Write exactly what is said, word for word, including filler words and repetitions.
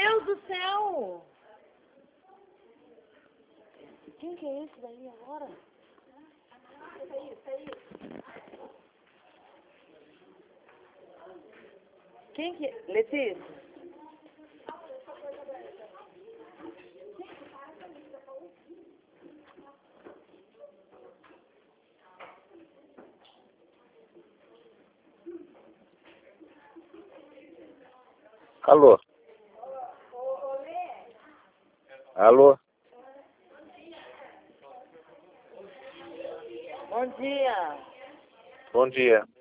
Deus do céu! Quem que é esse daí agora? Isso aí, isso aí. Quem que é? Letícia? Alô? Alô? Bom dia. Bom dia.